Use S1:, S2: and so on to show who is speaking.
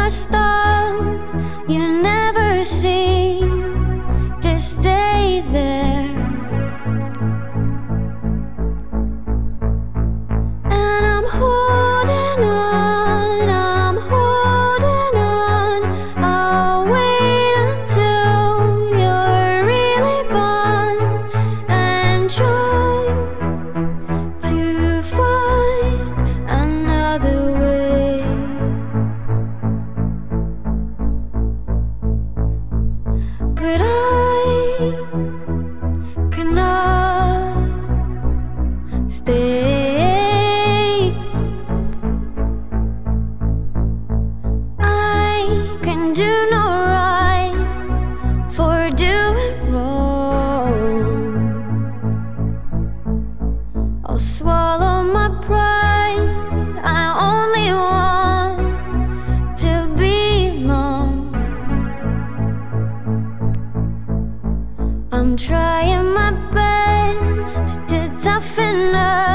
S1: never stop, you never seem to stay there. And I'm holding on, I'm holding on. I'll wait until you're really gone and try to find another way. But I cannot stay. I can do no right for doing wrong. I'll swallow my pride. I only want to belong. I'm trying my best to toughen up.